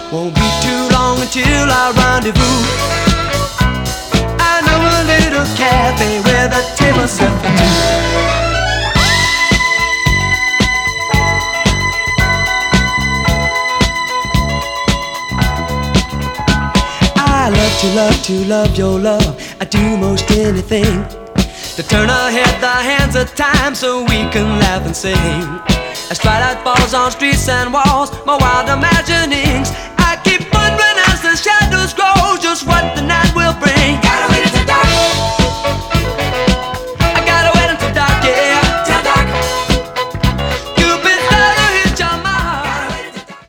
Won't be too long until our rendezvous. I know a little cafe where the table's set for two. I love to love your love. I do most anything to turn ahead the hands of time so we can laugh and sing. As twilight falls on streets and walls, my wild